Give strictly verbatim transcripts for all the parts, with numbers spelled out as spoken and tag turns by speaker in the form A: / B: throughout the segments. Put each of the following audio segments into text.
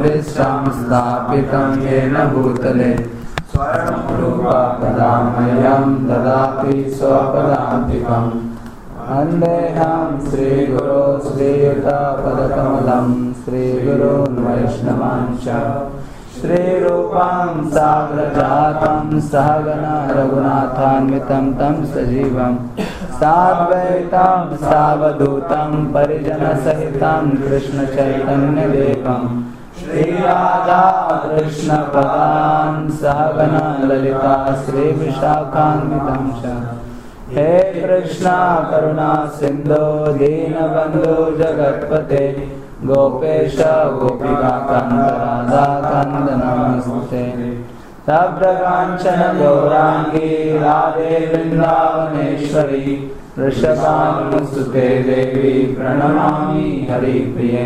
A: विश्वं स्थापितं येन भूतले स्वयं रूपा कदा मह्यं ददाति स्वपदान्तिकम् वन्देऽहं श्रीगुरो श्रीयुतपदकमलं श्रीगुरून् वैष्णवांश्च श्रीरूपं साग्रजातं सहगना रघुनाथान्वितं तं सजीवं साद्वैतं सावधूतं परिजनसहितं कृष्णचैतन्यदेवं श्रीराधा कृष्णपदान् सहगना ललिता श्रीविशाखान्वितं च हे कृष्णा करुणा सिंधु दीनबंधु जगत्पते गोपेश गोपिकाकांत राधा कांत नमस्ते सब्रकांचन गौरांगी राधे वृंदावनेश्वरी वृषभानुसुते देवी प्रणमामि हरिप्रिये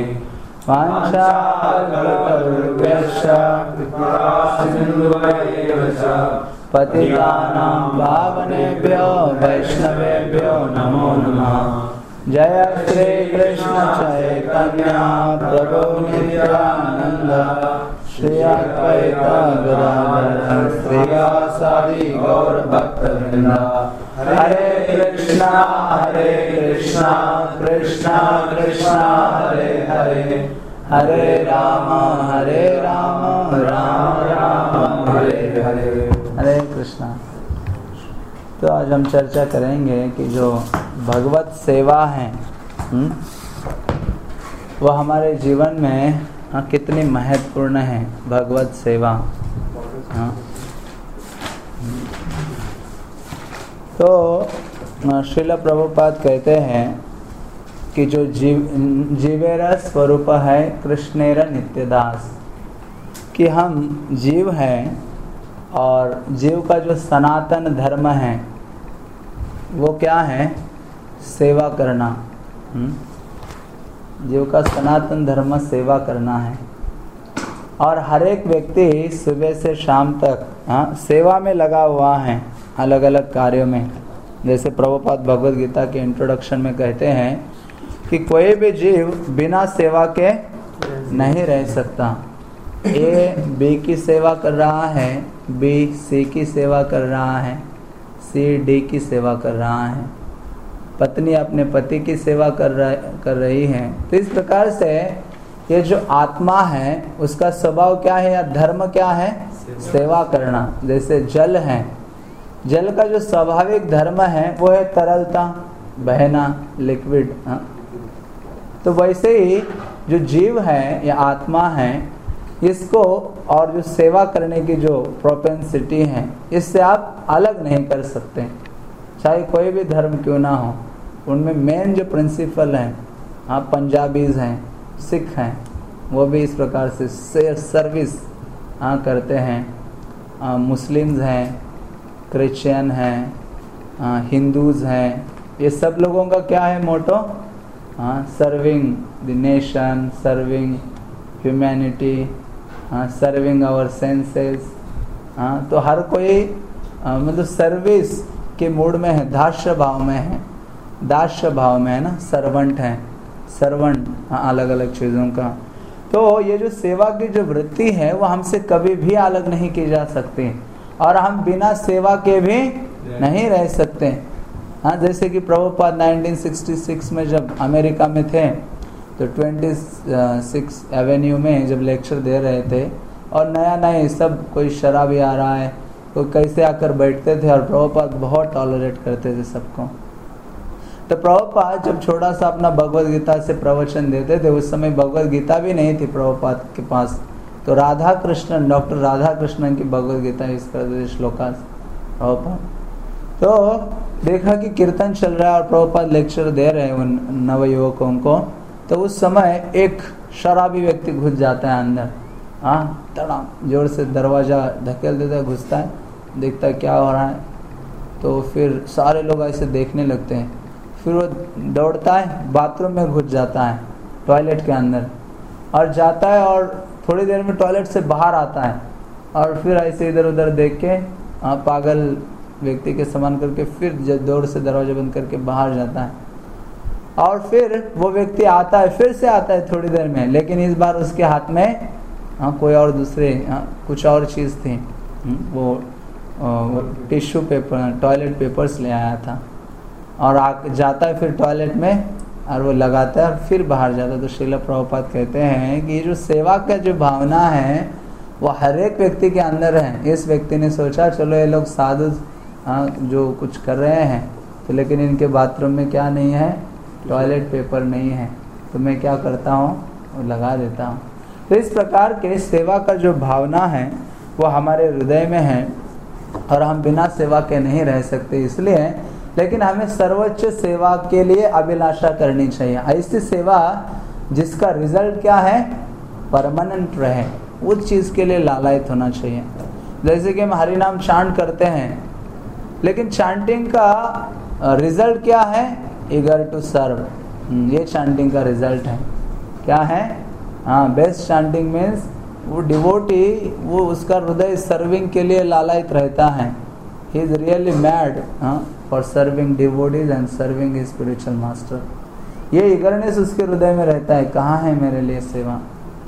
A: वाञ्छाकल्पतरुभ्यश्च कृपासिन्धुभ्येव च पतितानां पावनेभ्यो वैष्णवेभ्यो नमो नमः। जय श्री कृष्ण चैतन्य प्रभु नित्यानंद श्री अद्वैत गदाधर श्रीवासादि गौर भक्तवृंद। हरे कृष्णा हरे कृष्णा कृष्णा कृष्णा हरे हरे हरे राम हरे राम राम राम हरे हरे। हरे कृष्णा। तो आज हम चर्चा करेंगे कि जो भगवत सेवा है वो हमारे जीवन में हाँ, कितनी महत्वपूर्ण है भगवत सेवा। हाँ। तो श्रील प्रभुपाद कहते हैं कि जो जीव जीवेरा स्वरूप है कृष्णेरा नित्यदास, कि हम जीव हैं और जीव का जो सनातन धर्म है वो क्या है? सेवा करना। जीव का सनातन धर्म सेवा करना है। और हर एक व्यक्ति सुबह से शाम तक हाँ सेवा में लगा हुआ है, अलग अलग कार्यों में। जैसे प्रभुपाद भगवद गीता के इंट्रोडक्शन में कहते हैं कि कोई भी जीव बिना सेवा के नहीं रह सकता। ए बी की सेवा कर रहा है, बी सी की सेवा कर रहा है, सी डी की सेवा कर रहा है, पत्नी अपने पति की सेवा कर रहा कर रही है। तो इस प्रकार से ये जो आत्मा है उसका स्वभाव क्या है या धर्म क्या है? सेवा करना। जैसे जल है, जल का जो स्वाभाविक धर्म है वो है तरलता, बहना, लिक्विड। हाँ? तो वैसे ही जो जीव है या आत्मा है इसको और जो सेवा करने की जो प्रोपेंसिटी है इससे आप अलग नहीं कर सकते, चाहे कोई भी धर्म क्यों ना हो। उनमें मेन जो प्रिंसिपल है, हाँ पंजाबीज हैं, सिख हैं, वो भी इस प्रकार से सर्विस हाँ करते हैं। मुस्लिम्स हैं, क्रिश्चियन हैं, हिंदूज हैं, ये सब लोगों का क्या है मोटो? हाँ serving the nation, serving humanity, हाँ सर्विंग आवर सेंसेस। हाँ तो हर कोई आ, मतलब सर्विस के मूड में है, दास्य भाव में है, दास्य भाव में है ना, सर्वेंट है, सर्वेंट हाँ अलग अलग चीज़ों का। तो ये जो सेवा की जो वृत्ति है वो हमसे कभी भी अलग नहीं की जा सकती और हम बिना सेवा के भी नहीं रह सकते। हाँ जैसे कि प्रभुपाद नाइनटीन सिक्सटी सिक्स में जब अमेरिका में थे तो ट्वेंटी सिक्स एवेन्यू में जब लेक्चर दे रहे थे और नया नया सब कोई शराबी आ रहा है, कोई कैसे आकर बैठते थे और प्रभुपाद बहुत टॉलरेट करते थे सबको। तो प्रभुपाद जब छोटा सा अपना भगवद गीता से प्रवचन देते थे, उस समय भगवद गीता भी नहीं थी प्रभुपाद के पास, तो Radhakrishnan doctor Radhakrishnan की भगवद गीता यूज करते थे श्लोकास प्रभुपाद। तो देखा कि कीर्तन चल रहा है और प्रभुपाद लेक्चर दे रहे हैं उन नवयुवकों को, तो उस समय एक शराबी व्यक्ति घुस जाता है अंदर। हाँ तड़ाम जोर से दरवाज़ा धकेल देता है, घुसता है, देखता है क्या हो रहा है। तो फिर सारे लोग ऐसे देखने लगते हैं। फिर वो दौड़ता है, बाथरूम में घुस जाता है, टॉयलेट के अंदर, और जाता है और थोड़ी देर में टॉयलेट से बाहर आता है और फिर ऐसे इधर उधर देख के आ, पागल व्यक्ति के समान करके फिर दौड़ से दरवाजा बंद करके बाहर जाता है। और फिर वो व्यक्ति आता है, फिर से आता है थोड़ी देर में, लेकिन इस बार उसके हाथ में हाँ कोई और दूसरे हाँ कुछ और चीज़ थी, वो, वो टिश्यू पेपर टॉयलेट पेपर्स ले आया था और आ जाता है फिर टॉयलेट में और वो लगाता है और फिर बाहर जाता है। तो श्रील प्रभुपाद कहते हैं कि ये जो सेवा का जो भावना है वो हर एक व्यक्ति के अंदर है। इस व्यक्ति ने सोचा चलो ये लोग साधु हाँ जो कुछ कर रहे हैं तो लेकिन इनके बाथरूम में क्या नहीं है, टॉयलेट पेपर नहीं है, तो मैं क्या करता हूँ वो लगा देता हूँ। तो इस प्रकार के सेवा का जो भावना है वो हमारे हृदय में है और हम बिना सेवा के नहीं रह सकते इसलिए, लेकिन हमें सर्वोच्च सेवा के लिए अभिलाषा करनी चाहिए। ऐसी सेवा जिसका रिजल्ट क्या है, परमानेंट रहे, उस चीज़ के लिए लालायित होना चाहिए। जैसे कि हम हरि नाम चांट करते हैं लेकिन चांटिंग का रिजल्ट क्या है, ईगर टू सर्व, ये चांटिंग का रिजल्ट है। क्या है, हाँ बेस्ट चांटिंग मीन्स वो डिवोटी वो उसका हृदय सर्विंग के लिए लालायित रहता है। He is really mad for serving devotees and serving his spiritual master. ये ईगरनेस उसके हृदय में रहता है, कहाँ है मेरे लिए सेवा,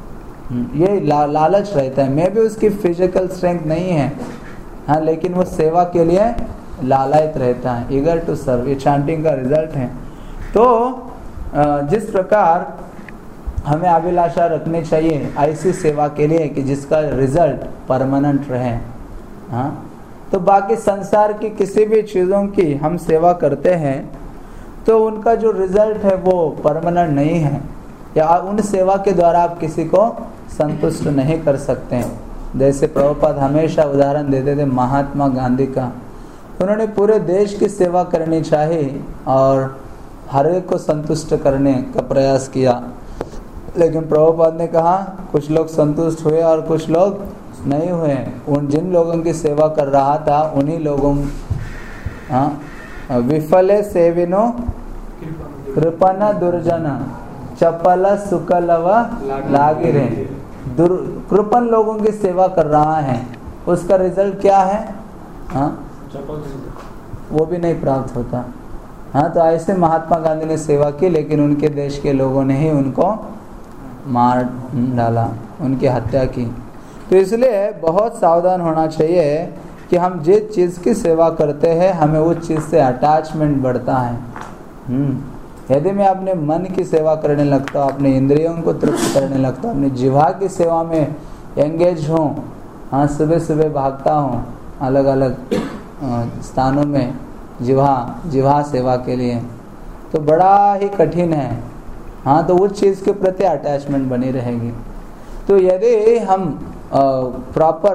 A: ये ला, लालच रहता है। मैं भी उसकी फिजिकल स्ट्रेंथ नहीं है हाँ, लेकिन वो सेवा के लिए लालायित रहता है, ईगर टू सर्व। ये चांटिंग का रिजल्ट है। तो जिस प्रकार हमें अभिलाषा रखनी चाहिए ऐसी सेवा के लिए कि जिसका रिजल्ट परमानेंट रहे हाँ, तो बाकी संसार की किसी भी चीज़ों की हम सेवा करते हैं तो उनका जो रिजल्ट है वो परमानेंट नहीं है, या उन सेवा के द्वारा आप किसी को संतुष्ट नहीं कर सकते हैं। जैसे प्रभुपाद हमेशा उदाहरण देते थे महात्मा गांधी का, उन्होंने पूरे देश की सेवा करनी चाहिए और हर एक को संतुष्ट करने का प्रयास किया, लेकिन प्रभुपाद ने कहा कुछ लोग संतुष्ट हुए और कुछ लोग नहीं हुए। उन जिन लोगों की सेवा कर रहा था उन्हीं लोगों हाँ विफले सेविनो कृपना दुर्जना चपला सुकलव लागिरे, दुर कृपन लोगों की सेवा कर रहा है, उसका रिजल्ट क्या है हाँ वो भी नहीं प्राप्त होता हाँ। तो ऐसे महात्मा गांधी ने सेवा की लेकिन उनके देश के लोगों ने ही उनको मार डाला, उनकी हत्या की। तो इसलिए बहुत सावधान होना चाहिए कि हम जिस चीज़ की सेवा करते हैं हमें उस चीज़ से अटैचमेंट बढ़ता है। यदि मैं अपने मन की सेवा करने लगता हूँ, अपने इंद्रियों को तृप्त करने लगता हूँ, अपनी जिह्वा की सेवा में एंगेज हूँ हाँ, सुबह सुबह भागता हूँ अलग अलग स्थानों में जिह्वा जिह्वा सेवा के लिए, तो बड़ा ही कठिन है हाँ। तो उस चीज़ के प्रति अटैचमेंट बनी रहेगी। तो यदि हम प्रॉपर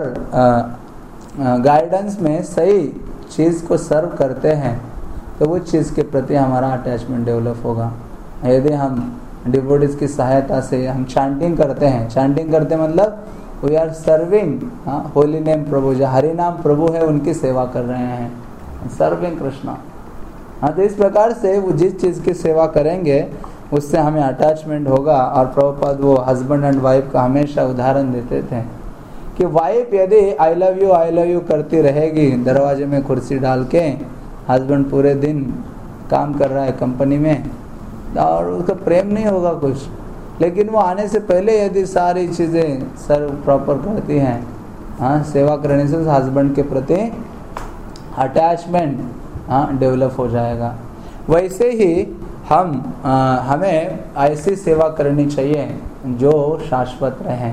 A: गाइडेंस में सही चीज़ को सर्व करते हैं तो वो चीज़ के प्रति हमारा अटैचमेंट डेवलप होगा। यदि हम डिवोटीज की सहायता से हम चैंटिंग करते हैं, चैंटिंग करते मतलब वी आर सर्विंग हाँ होली नेम प्रभु, जो हरि नाम प्रभु है उनकी सेवा कर रहे हैं, सर्विंग कृष्णा हाँ। तो इस प्रकार से वो जिस चीज़ की सेवा करेंगे उससे हमें अटैचमेंट होगा। और प्रभुपाद वो हस्बैंड एंड वाइफ का हमेशा उदाहरण देते थे कि वाइफ यदि I love you I love you करती रहेगी दरवाजे में कुर्सी डाल के, हस्बैंड पूरे दिन काम कर रहा है कंपनी में और उसका प्रेम नहीं होगा कुछ, लेकिन वो आने से पहले यदि सारी चीज़ें सर्व प्रॉपर करती हैं हाँ, सेवा करने से उस हस्बैंड के प्रति अटैचमेंट हाँ डेवलप हो जाएगा। वैसे ही हम आ, हमें ऐसी सेवा करनी चाहिए जो शाश्वत रहे।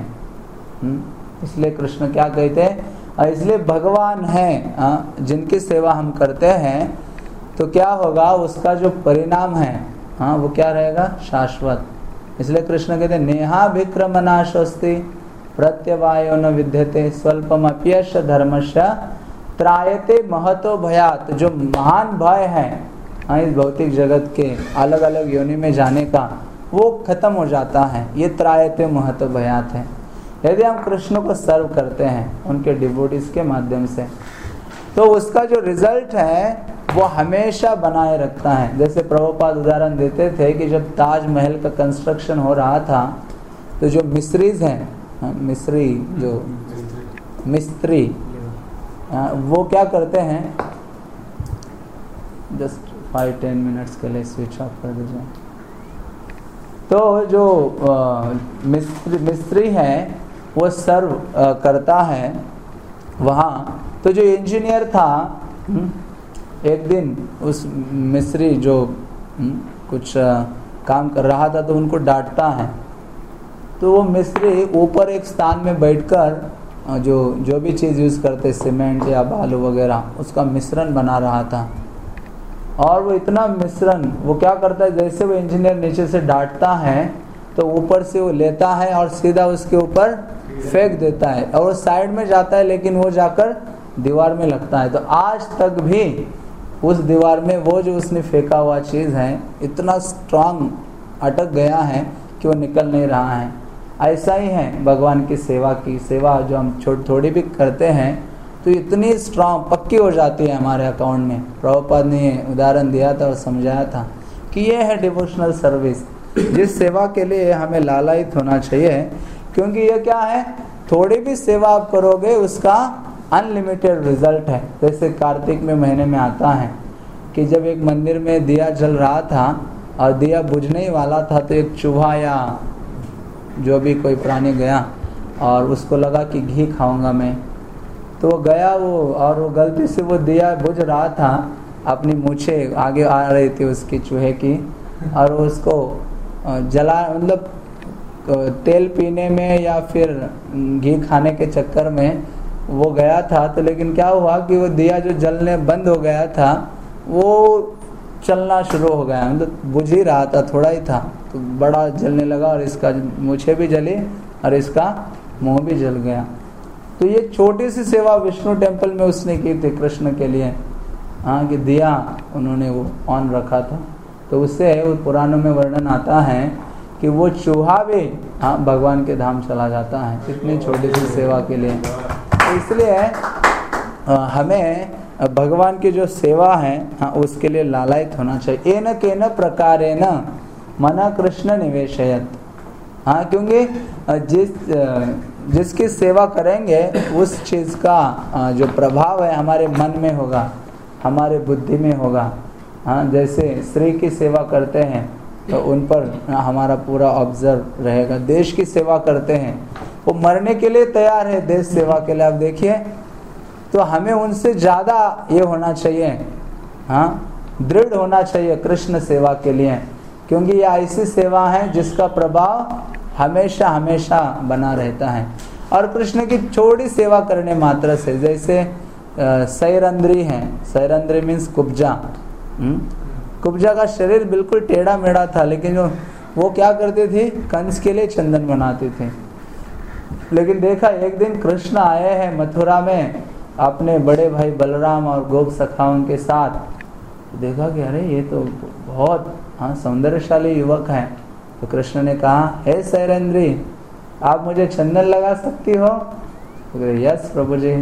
A: इसलिए कृष्ण क्या कहते हैं, इसलिए भगवान हैं आ, जिनकी सेवा हम करते हैं तो क्या होगा, उसका जो परिणाम है हाँ वो क्या रहेगा, शाश्वत। इसलिए कृष्ण कहते हैं नेहा विक्रमनाशस्ति प्रत्यवायो न विद्यते स्वल्पम अप्यश धर्मस्य त्रायते महतो भयात। जो महान भय है हाँ इस भौतिक जगत के अलग अलग योनि में जाने का, वो खत्म हो जाता है। ये त्रायते महतो भयात है यदि हम कृष्ण को सर्व करते हैं उनके डिवोटीज के माध्यम से, तो उसका जो रिजल्ट है वो हमेशा बनाए रखता है। जैसे प्रभुपाद उदाहरण देते थे कि जब ताजमहल का कंस्ट्रक्शन हो रहा था तो जो मिस्त्रीज हैं, मिस्त्री जो मिस्त्री वो क्या करते हैं, जस्ट फाइव टेन मिनट्स के लिए स्विच ऑफ कर दीजिए। तो जो मिस्त्री मिस्त्री हैं वो सर्व करता है वहाँ। तो जो इंजीनियर था एक दिन उस मिस्त्री जो कुछ काम कर रहा था तो उनको डांटता है। तो वो मिस्त्री ऊपर एक स्थान में बैठकर जो जो भी चीज़ यूज़ करते सीमेंट या बालू वगैरह उसका मिश्रण बना रहा था। और वो इतना मिश्रण वो क्या करता है, जैसे वो इंजीनियर नीचे से डांटता है तो ऊपर से वो लेता है और सीधा उसके ऊपर फेंक देता है और वो साइड में जाता है, लेकिन वो जाकर दीवार में लगता है। तो आज तक भी उस दीवार में वो जो उसने फेंका हुआ चीज़ है इतना स्ट्रांग अटक गया है कि वो निकल नहीं रहा है। ऐसा ही है भगवान की सेवा की सेवा जो हम छोटी थोड़ी भी करते हैं तो इतनी स्ट्रांग पक्की हो जाती है हमारे अकाउंट में। प्रभुपाद ने उदाहरण दिया था और समझाया था कि ये है डिवोशनल सर्विस, जिस सेवा के लिए हमें लालायित होना चाहिए। क्योंकि ये क्या है, थोड़ी भी सेवा आप करोगे उसका अनलिमिटेड रिजल्ट है। जैसे कार्तिक में महीने में आता है कि जब एक मंदिर में दिया जल रहा था और दिया बुझने ही वाला था तो एक चूहा या जो भी कोई प्राणी गया और उसको लगा कि घी खाऊंगा मैं, तो वो गया वो और वो गलती से वो दिया बुझ रहा था, अपनी मूछें आगे आ रही थी उसकी चूहे की और उसको जला मतलब तेल पीने में या फिर घी खाने के चक्कर में वो गया था। तो लेकिन क्या हुआ कि वो दिया जो जलने बंद हो गया था वो चलना शुरू हो गया, मतलब बुझ ही रहा था, थोड़ा ही था तो बड़ा जलने लगा और इसका मूछें भी जली और इसका मुंह भी जल गया। तो ये छोटी सी सेवा विष्णु टेम्पल में उसने की थी कृष्ण के लिए, हाँ, कि दिया उन्होंने वो ऑन रखा था। तो उससे वो पुराणों में वर्णन आता है कि वो चूहा भी हाँ भगवान के धाम चला जाता है इतनी छोटी सी सेवा के लिए। तो इसलिए हमें भगवान की जो सेवा है हाँ उसके लिए लालायित होना चाहिए। एन केन प्रकारेण मन कृष्ण निवेशयत, हाँ, क्योंकि जिस जिसकी सेवा करेंगे उस चीज़ का जो प्रभाव है हमारे मन में होगा, हमारे बुद्धि में होगा। हाँ, जैसे स्त्री की सेवा करते हैं तो उन पर हमारा पूरा ऑब्जर्व रहेगा। देश की सेवा करते हैं, वो मरने के लिए तैयार है देश सेवा के लिए, आप देखिए, तो हमें उनसे ज़्यादा ये होना चाहिए, हाँ, दृढ़ होना चाहिए कृष्ण सेवा के लिए। क्योंकि ये ऐसी सेवा है जिसका प्रभाव हमेशा हमेशा बना रहता है। और कृष्ण की छोटी सेवा करने मात्र से, जैसे सैरंद्री है, सैरंद्री मीन्स कुब्जा, कुब्जा का शरीर बिल्कुल टेढ़ा मेढ़ा था, लेकिन जो वो क्या करती थी, कंस के लिए चंदन बनाती थी। लेकिन देखा एक दिन कृष्ण आए हैं मथुरा में अपने बड़े भाई बलराम और गोप सखाओं के साथ, देखा कि अरे ये तो बहुत हाँ सौंदर्यशाली युवक है। तो कृष्ण ने कहा, हे सैरंद्री, आप मुझे चंदन लगा सकती हो? तो यस प्रभु जी।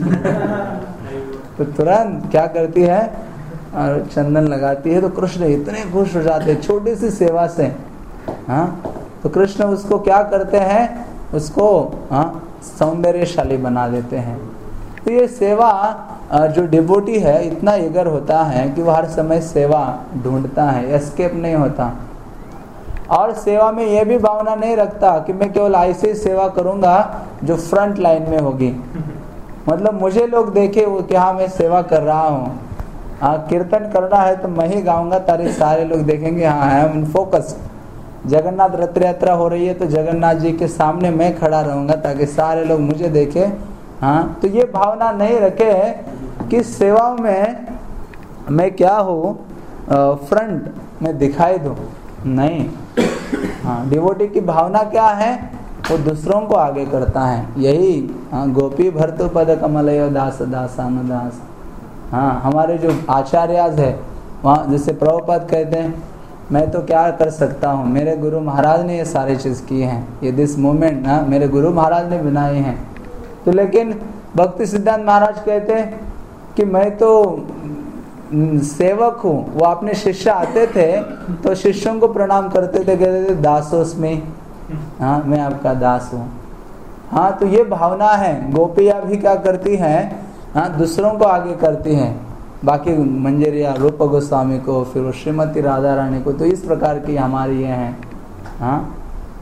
A: तो तुरंत क्या करती है और चंदन लगाती है। तो कृष्ण इतने खुश हो जाते हैं छोटी सी सेवा से, हाँ। तो कृष्ण उसको क्या करते हैं, उसको हाँ सौंदर्यशाली बना देते हैं। तो ये सेवा जो डिवोटी है इतना ईगर होता है कि वो हर समय सेवा ढूंढता है, एस्केप नहीं होता। और सेवा में ये भी भावना नहीं रखता कि मैं केवल ऐसे ही सेवा करूंगा जो फ्रंट लाइन में होगी, मतलब मुझे लोग देखे वो कि हाँ मैं सेवा कर रहा हूँ। हाँ, कीर्तन करना है तो मैं ही गाऊंगा ताकि सारे लोग देखेंगे हाँ आई एम फोकस्ड। जगन्नाथ रथ यात्रा हो रही है तो जगन्नाथ जी के सामने मैं खड़ा रहूंगा ताकि सारे लोग मुझे देखें। हाँ, तो ये भावना नहीं रखे कि सेवाओं में मैं क्या हूँ, फ्रंट में दिखाई दूँ, नहीं। हाँ, डिवोटी की भावना क्या है, वो दूसरों को आगे करता है। यही हाँ, गोपी भर्तु पद कमलयो दास दासानुदास। हाँ, हमारे जो आचार्याज है वहाँ जैसे प्रभुपाद कहते हैं, मैं तो क्या कर सकता हूँ, मेरे गुरु महाराज ने ये सारी चीज़ की हैं, ये दिस मूवमेंट हाँ मेरे गुरु महाराज ने बनाई हैं। तो लेकिन भक्ति सिद्धांत महाराज कहते हैं कि मैं तो सेवक हूँ। वो अपने शिष्य आते थे तो शिष्यों को प्रणाम करते थे, कहते थे दासोस्मि, हाँ मैं आपका दास हूँ। हाँ, तो ये भावना है। गोपियाँ भी क्या करती हैं, हाँ दूसरों को आगे करती हैं, बाकी मंजरिया रूप गोस्वामी को, फिर श्रीमती राधा रानी को। तो इस प्रकार की हमारी ये हैं। हाँ,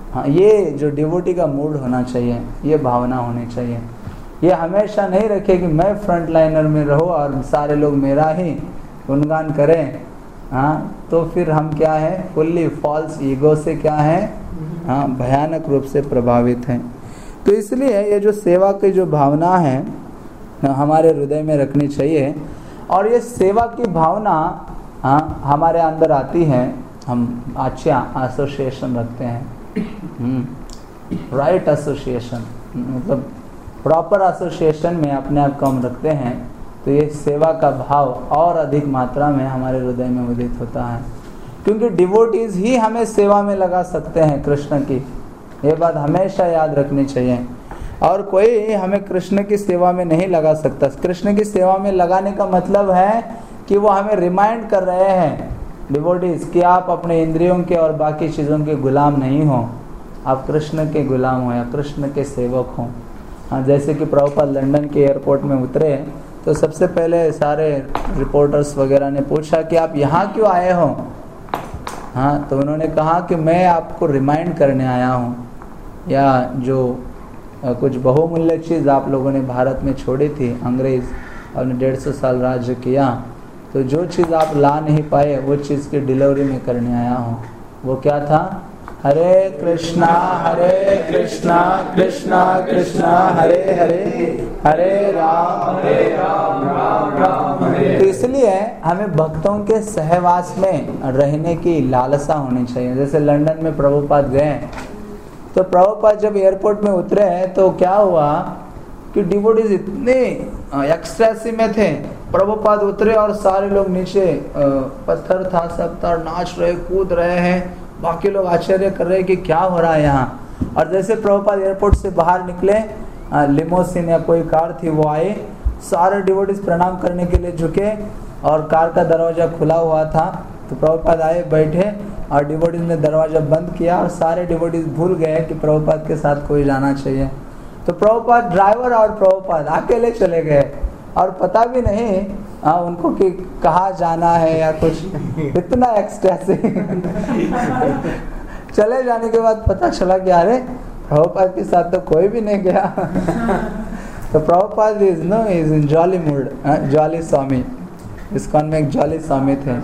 A: हाँ, ये जो डिवोटी का मूड होना चाहिए, ये भावना होनी चाहिए। ये हमेशा नहीं रखे कि मैं फ्रंट लाइनर में रहूँ और सारे लोग मेरा ही गुणगान करें। हाँ, तो फिर हम क्या है, फुल्ली फॉल्स ईगो से क्या है, हाँ, भयानक रूप से प्रभावित हैं। तो इसलिए ये जो सेवा की जो भावना है हमारे हृदय में रखनी चाहिए। और ये सेवा की भावना हाँ हमारे अंदर आती है, हम अच्छा एसोसिएशन रखते हैं, राइट एसोसिएशन, मतलब प्रॉपर एसोसिएशन में अपने आप को हम रखते हैं, तो ये सेवा का भाव और अधिक मात्रा में हमारे हृदय में उदित होता है। क्योंकि डिवोटीज ही हमें सेवा में लगा सकते हैं कृष्ण की, ये बात हमेशा याद रखनी चाहिए। और कोई हमें कृष्ण की सेवा में नहीं लगा सकता। कृष्ण की सेवा में लगाने का मतलब है कि वो हमें रिमाइंड कर रहे हैं डिवोटीज कि आप अपने इंद्रियों के और बाकी चीज़ों के गुलाम नहीं हो, आप कृष्ण के गुलाम हो या कृष्ण के सेवक हो। हाँ, जैसे कि प्रभुपाद लंदन के एयरपोर्ट में उतरे तो सबसे पहले सारे रिपोर्टर्स वगैरह ने पूछा कि आप यहाँ क्यों आए हो। हाँ, तो उन्होंने कहा कि मैं आपको रिमाइंड करने आया हूँ, या जो कुछ बहुमूल्य चीज़ आप लोगों ने भारत में छोड़ी थी, अंग्रेज़ और डेढ़ सौ साल राज्य किया, तो जो चीज़ आप ला नहीं पाए वो चीज़ की डिलीवरी में करने आया हूँ। वो क्या था? हरे कृष्णा हरे कृष्णा कृष्णा कृष्णा हरे हरे, हरे राम हरे राम राम राम हरे। तो इसलिए हमें भक्तों के सहवास में रहने की लालसा होनी चाहिए। जैसे लंदन में प्रभुपाद गए, तो प्रभुपाद जब एयरपोर्ट में उतरे तो क्या हुआ कि डिवोटीज इतने एक्सटेसी में थे। प्रभुपाद उतरे और सारे लोग नीचे, पत्थर था सब था, नाच रहे कूद रहे हैं, बाकी लोग आश्चर्य कर रहे हैं कि क्या हो रहा है यहाँ। और जैसे प्रभुपाद एयरपोर्ट से बाहर निकले, लिमोसिन या कोई कार थी वो आई, सारे डिवोटीज प्रणाम करने के लिए झुके और कार का दरवाज़ा खुला हुआ था। तो प्रभुपाद आए, बैठे और डिवोटीज ने दरवाज़ा बंद किया और सारे डिवोटीज भूल गए कि प्रभुपाद के साथ कोई जाना चाहिए। तो प्रभुपाद, ड्राइवर और प्रभुपाद अकेले चले गए और पता भी नहीं आ, उनको कि कहाँ जाना है या कुछ, इतना एक्सटेसी। चले जाने के बाद पता चला कि अरे प्रभुपाद के साथ तो कोई भी नहीं गया। तो Prabhupada is no is in jolly mood, jolly Swami, ISKCON में एक जॉली स्वामी थे।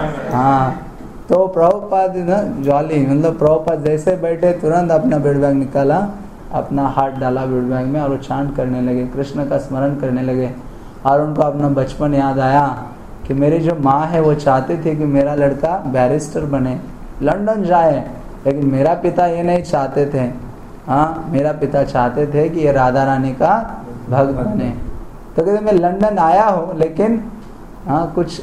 A: हाँ, तो प्रभुपाद ना जॉली, मतलब प्रभुपाद जैसे बैठे तुरंत अपना बेड बैग निकाला, अपना हाथ डाला बेड बैग में और वो चांट करने लगे, कृष्ण का स्मरण करने लगे। और उनको अपना बचपन याद आया कि मेरी जो माँ है वो चाहती थी कि मेरा लड़का बैरिस्टर बने, लंदन जाए, लेकिन मेरा पिता ये नहीं चाहते थे। हाँ, मेरा पिता चाहते थे कि ये राधा रानी का भक्त बने। तो कहते मैं लंदन आया हूँ लेकिन हाँ कुछ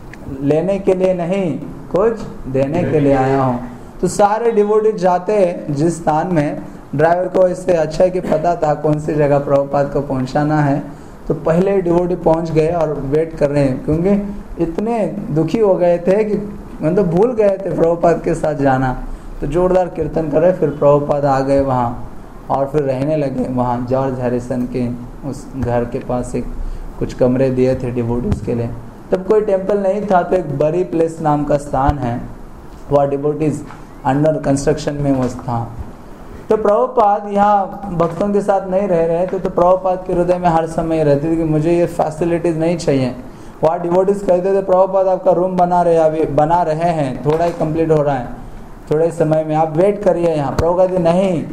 A: लेने के लिए नहीं, कुछ देने के लिए आया हूँ। तो सारे डिवोटीज जाते जिस स्थान में, ड्राइवर को इससे अच्छा है कि पता था कौन सी जगह प्रभुपाद को पहुँचाना है, तो पहले डिवोटी पहुँच गए और वेट कर रहे हैं, क्योंकि इतने दुखी हो गए थे कि मतलब भूल गए थे प्रभुपाद के साथ जाना। तो जोरदार कीर्तन कर रहे, फिर प्रभुपाद आ गए वहाँ और फिर रहने लगे वहाँ। जॉर्ज हैरिसन के उस घर के पास एक कुछ कमरे दिए थे डिवोटीज के लिए। तब कोई टेम्पल नहीं था, तो एक बरी प्लेस नाम का स्थान है, वह डिवोटीज अंडर कंस्ट्रक्शन में वो था। तो प्रभुपाद यहाँ भक्तों के साथ नहीं रह रहे थे, तो प्रभुपाद के हृदय में हर समय रहती थी कि मुझे ये फैसिलिटीज नहीं चाहिए। वहाँ डिवोटीज कहते थे प्रभुपाद आपका रूम बना रहे अभी बना रहे हैं, थोड़ा ही कंप्लीट हो रहा है, थोड़े समय में आप वेट करिए यहाँ। प्रभु कहते नहीं,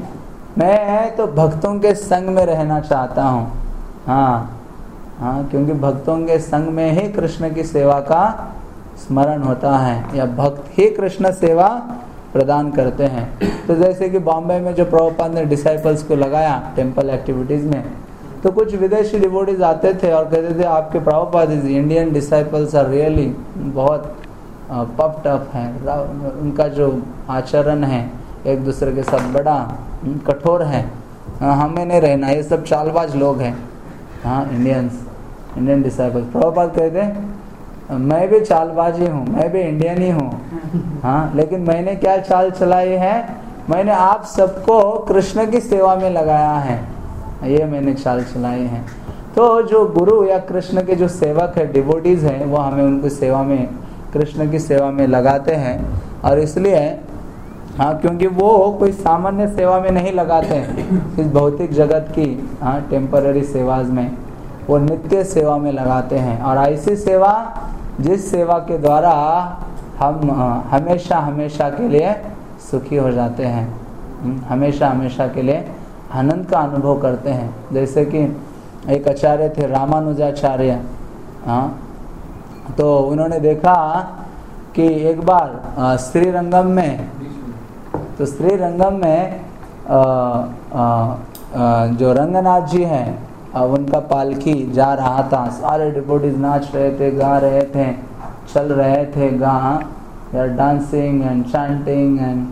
A: मैं तो भक्तों के संग में रहना चाहता हूँ। हाँ हाँ, क्योंकि भक्तों के संग में ही कृष्ण की सेवा का स्मरण होता है, या भक्त ही कृष्ण सेवा प्रदान करते हैं। तो जैसे कि बॉम्बे में जो प्रभुपाद ने डिसाइपल्स को लगाया टेम्पल एक्टिविटीज़ में, तो कुछ विदेशी डिवोटीज आते थे और कहते थे आपके Prabhupada is Indian disciples are really बहुत पफ्ड अप हैं, उनका जो आचरण है एक दूसरे के साथ बड़ा कठोर है, हमें नहीं रहना, ये सब चालबाज लोग हैं। हाँ, इंडियंस, इंडियन डिसाइपल्स। प्रभुपाद कहते मैं भी चालबाज ही हूँ, मैं भी इंडियन ही हूँ। हाँ, लेकिन मैंने क्या चाल चलाई है, मैंने आप सबको कृष्ण की सेवा में लगाया है, ये मैंने चाल चलाई है। तो जो गुरु या कृष्ण के जो सेवक है, डिवोटीज हैं, वो हमें उनकी सेवा में, कृष्ण की सेवा में लगाते हैं। और इसलिए हाँ, क्योंकि वो कोई सामान्य सेवा में नहीं लगाते इस भौतिक जगत की, हाँ, टेम्पररी सेवाज में, वो नित्य सेवा में लगाते हैं। और ऐसी सेवा जिस सेवा के द्वारा हम हमेशा हमेशा के लिए सुखी हो जाते हैं, हमेशा हमेशा के लिए आनंद का अनुभव करते हैं। जैसे कि एक आचार्य थे रामानुजाचार्य, हाँ, तो उन्होंने देखा कि एक बार श्रीरंगम में, तो श्रीरंगम में आ, आ, आ, जो रंगनाथ जी हैं, अब उनका पालकी जा रहा था, सारे डिवोटीज नाच रहे थे, गा रहे थे, चल रहे थे, गा यार डांसिंग एंड चैंटिंग एंड,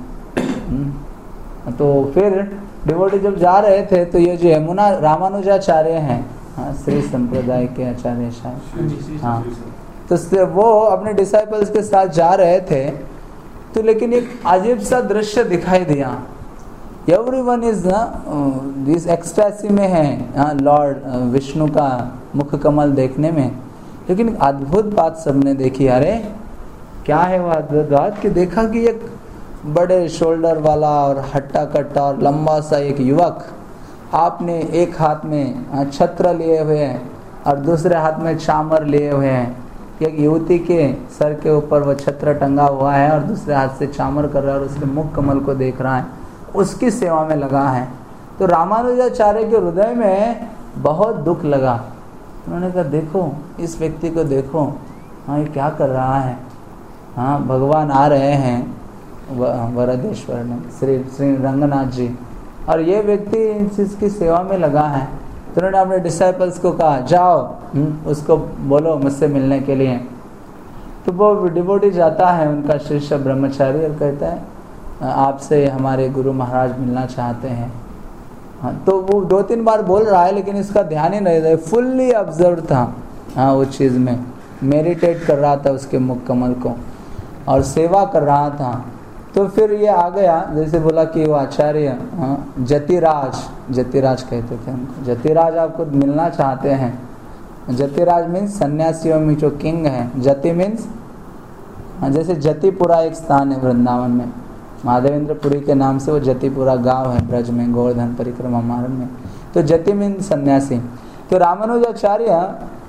A: तो फिर डिवोटी जब जा रहे थे तो ये जो यमुना रामानुजाचार्य हैं, हाँ, श्री संप्रदाय के आचार्य शायद, हाँ, तो वो अपने डिसाइपल्स के साथ जा रहे थे, तो लेकिन एक अजीब सा दृश्य दिखाई दिया। एवरीवन इज दिस एक्सटेसी में है लॉर्ड विष्णु का मुख कमल देखने में, लेकिन अद्भुत बात सबने देखी। अरे क्या है वो अद्भुत बात कि देखा कि एक बड़े शोल्डर वाला और हट्टा कट्टा और लंबा सा एक युवक, आपने एक हाथ में छत्र लिए हुए हैं और दूसरे हाथ में चामर लिए हुए हैं। एक युवती के सर के ऊपर वो छत्र टंगा हुआ है और दूसरे हाथ से चामर कर रहा है और उसके मुख कमल को देख रहा है, उसकी सेवा में लगा है। तो रामानुजाचार्य के हृदय में बहुत दुख लगा। उन्होंने कहा देखो इस व्यक्ति को देखो, हाँ, ये क्या कर रहा है। हाँ, भगवान आ रहे हैं वरदेश्वर में, श्री श्री रंगनाथ जी, और ये व्यक्ति इन चीज की सेवा में लगा है। तो उन्होंने अपने डिसाइपल्स को कहा जाओ उसको बोलो मुझसे मिलने के लिए। तो वो डिवोटी जाता है, उनका शिष्य ब्रह्मचारी, और कहता है आपसे हमारे गुरु महाराज मिलना चाहते हैं। हाँ, तो वो दो तीन बार बोल रहा है लेकिन इसका ध्यान ही नहीं रहा, फुल्ली ऑब्जर्व था, हाँ, वो चीज़ में मेडिटेट कर रहा था उसके मुख कमल को और सेवा कर रहा था। तो फिर ये आ गया, जैसे बोला कि वो आचार्य, हाँ, जतिराज, जतिराज कहते थे उनको, जतिराज आपको मिलना चाहते हैं। जतिराज मीन्स सन्यासियों में जो किंग है, जति मीन्स, जैसे जतिपुरा एक स्थान है वृंदावन में, महादेवेंद्रपुरी के नाम से वो जतिपुरा गांव है ब्रज में, गोवर्धन परिक्रमा मार्ग में। तो जति मीन्स सन्यासी। तो रामानुजाचार्य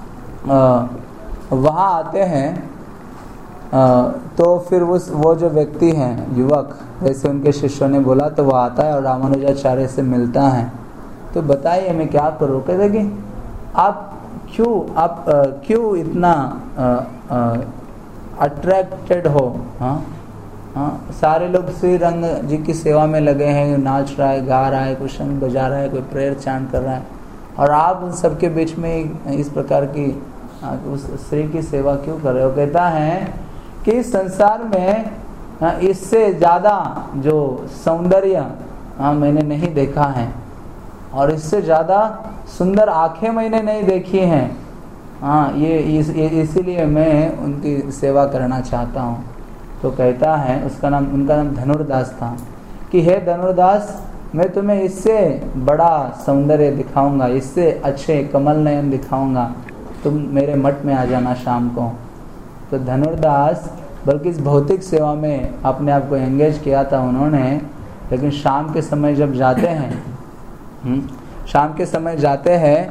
A: वहाँ आते हैं, आ, तो फिर उस वो जो व्यक्ति हैं युवक, जैसे उनके शिष्यों ने बोला, तो वो आता है और रामानुजाचार्य से मिलता है। तो बताइए मैं क्या करूँ। कहते कि आप क्यों आप आ, क्यों इतना अट्रैक्टेड हो। हाँ हाँ, सारे लोग श्री रंग जी की सेवा में लगे हैं, नाच रहा है, गा रहा है, कोई शंख बजा रहा है, कोई प्रेयर चांट कर रहा है, और आप उन सबके बीच में इस प्रकार की उस स्त्री की सेवा क्यों कर रहे हो। कहता है कि संसार में इससे ज़्यादा जो सौंदर्य, हाँ, मैंने नहीं देखा है, और इससे ज़्यादा सुंदर आंखें मैंने नहीं देखी हैं। हाँ, ये इस, इसीलिए मैं उनकी सेवा करना चाहता हूँ। तो कहता है, उसका नाम, उनका नाम धनुर्दास था, कि हे धनुर्दास, मैं तुम्हें इससे बड़ा सौंदर्य दिखाऊंगा, इससे अच्छे कमल नयन दिखाऊंगा, तुम मेरे मठ में आ जाना शाम को। तो धनुर्दास बल्कि इस भौतिक सेवा में अपने आप को एंगेज किया था उन्होंने, लेकिन शाम के समय जब जाते हैं, शाम के समय जाते हैं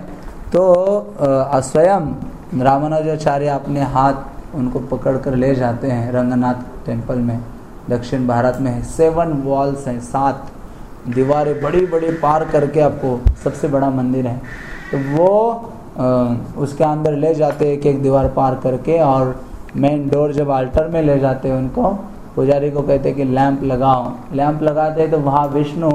A: तो स्वयं रामानुजाचार्य अपने हाथ उनको पकड़ कर ले जाते हैं रंगनाथ टेम्पल में, दक्षिण भारत में है। सेवन वॉल्स हैं, सात दीवारें बड़ी बड़ी पार करके आपको सबसे बड़ा मंदिर है। तो वो आ, उसके अंदर ले जाते एक एक दीवार पार करके, और मेन डोर जब आल्टर में ले जाते हैं उनको, पुजारी को कहते कि लैंप लगाओ। लैंप लगाते तो वहाँ विष्णु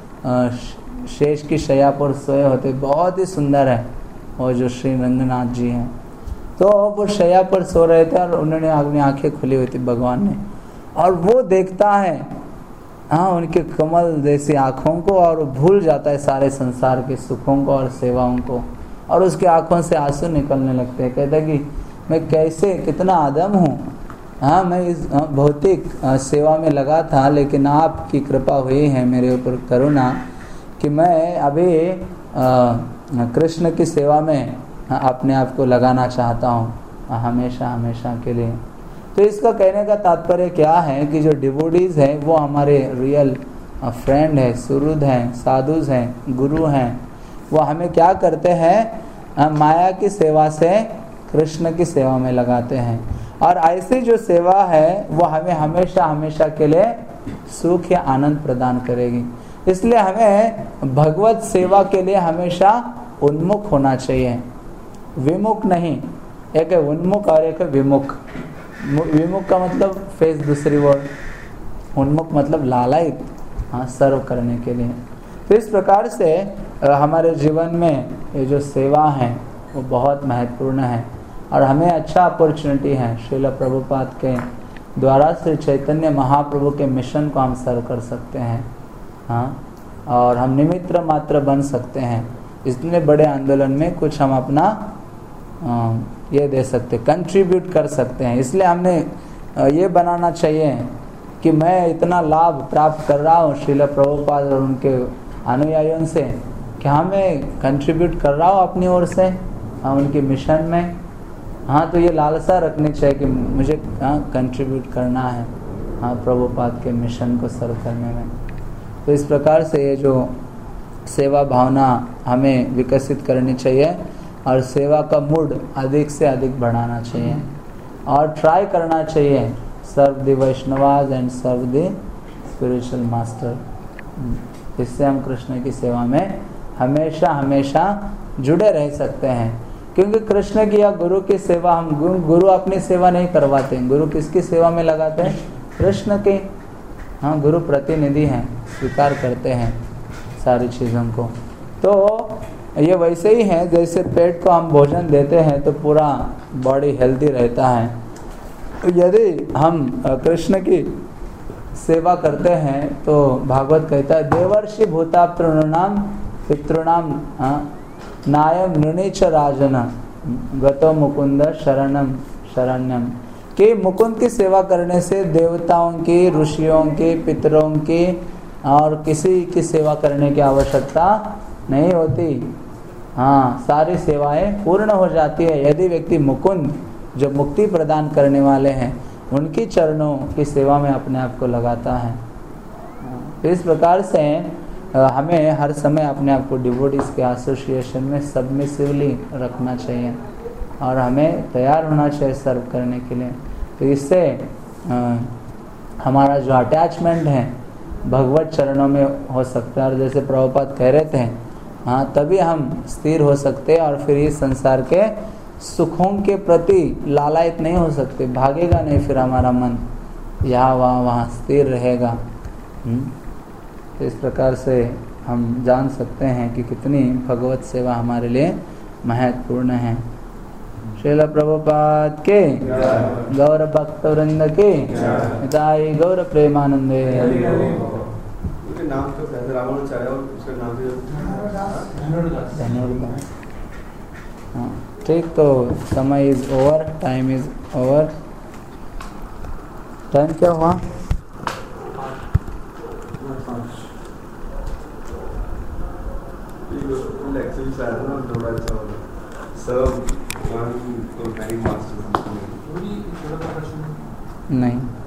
A: शेष की शैया पर सोए होते, बहुत ही सुंदर है वो जो श्री रंगनाथ जी हैं। तो वो शैया पर सो रहे थे और उन्होंने अपनी आंखें खुली हुई थी भगवान ने, और वो देखता है, हाँ, उनके कमल जैसी आँखों को, और भूल जाता है सारे संसार के सुखों को और सेवाओं को, और उसके आँखों से आंसू निकलने लगते हैं। कहता है कि मैं कैसे, कितना आदम हूँ, हाँ, मैं इस भौतिक सेवा में लगा था, लेकिन आपकी कृपा हुई है मेरे ऊपर करुणा कि मैं अभी कृष्ण की सेवा में अपने आप को लगाना चाहता हूँ हमेशा हमेशा के लिए। तो इसका कहने का तात्पर्य क्या है कि जो डिवोटीज हैं वो हमारे रियल फ्रेंड है, सुहृद हैं, साधुज हैं, गुरु हैं। वो हमें क्या करते हैं, माया की सेवा से कृष्ण की सेवा में लगाते हैं। और ऐसी जो सेवा है वो हमें हमेशा हमेशा के लिए सुख या आनंद प्रदान करेगी। इसलिए हमें भगवत सेवा के लिए हमेशा उन्मुख होना चाहिए, विमुख नहीं। एक है उन्मुख और एक है विमुख। विमुख का मतलब फेस दूसरी ओर, उन्मुख मतलब लालायित, हाँ, सर्व करने के लिए। तो इस प्रकार से हमारे जीवन में ये जो सेवा है वो बहुत महत्वपूर्ण है और हमें अच्छा अपॉर्चुनिटी है। श्रील प्रभुपाद के द्वारा श्री चैतन्य महाप्रभु के मिशन को हम सर्व कर सकते हैं, हाँ, और हम निमित्त मात्र बन सकते हैं। इतने बड़े आंदोलन में कुछ हम अपना आ, ये दे सकते, कंट्रीब्यूट कर सकते हैं। इसलिए हमने ये बनाना चाहिए कि मैं इतना लाभ प्राप्त कर रहा हूँ श्रील प्रभुपाद और उनके अनुयायियों से कि हाँ मैं कंट्रीब्यूट कर रहा हूँ अपनी ओर से, हाँ, उनके मिशन में। हाँ, तो ये लालसा रखनी चाहिए कि मुझे हाँ कंट्रीब्यूट करना है, हाँ, प्रभुपाद के मिशन को सर्व करने में। तो इस प्रकार से ये जो सेवा भावना हमें विकसित करनी चाहिए और सेवा का मूड अधिक से अधिक बढ़ाना चाहिए और ट्राई करना चाहिए serve the Vaishnavas and serve the spiritual master. इससे हम कृष्ण की सेवा में हमेशा हमेशा जुड़े रह सकते हैं, क्योंकि कृष्ण की या गुरु की सेवा हम गुरु, गुरु अपनी सेवा नहीं करवाते हैं। गुरु किसकी सेवा में लगाते हैं? कृष्ण की। हाँ, गुरु प्रतिनिधि हैं, स्वीकार करते हैं सारी चीज़ों को। तो ये वैसे ही है जैसे पेट को हम भोजन देते हैं तो पूरा बॉडी हेल्दी रहता है। यदि हम कृष्ण की सेवा करते हैं तो भागवत कहता है देवर्षि भूताप्तॄणाम पितॄणाम नायम नृणीच राजन गतो मुकुंद शरणम शरण्यम, कि मुकुंद की सेवा करने से देवताओं की, ऋषियों की, पितरों की और किसी की सेवा करने की आवश्यकता नहीं होती। हाँ, सारी सेवाएं पूर्ण हो जाती है यदि व्यक्ति मुकुंद जो मुक्ति प्रदान करने वाले हैं उनकी चरणों की सेवा में अपने आप को लगाता है। तो इस प्रकार से हमें हर समय अपने आप को डिवोटीज के एसोसिएशन में सबमिसिवली रखना चाहिए और हमें तैयार होना चाहिए सर्व करने के लिए। तो इससे हमारा जो अटैचमेंट है भगवत चरणों में हो सकता है और जैसे प्रभुपाद कह रहे थे, हाँ, तभी हम स्थिर हो सकते हैं और फिर इस संसार के सुखों के प्रति लालायित नहीं हो सकते, भागेगा नहीं फिर हमारा मन, यहाँ वहाँ वहाँ स्थिर रहेगा। तो इस प्रकार से हम जान सकते हैं कि कितनी भगवत सेवा हमारे लिए महत्वपूर्ण है। श्रील प्रभुपाद के, गौर भक्त वृंद के, निताई गौर प्रेमानंदे।
B: नाम तो रामानुचार्य और उसका नाम
A: धन्यवाद। हाँ, ठीक, तो समय is over, time is over. Time क्या हुआ? नहीं।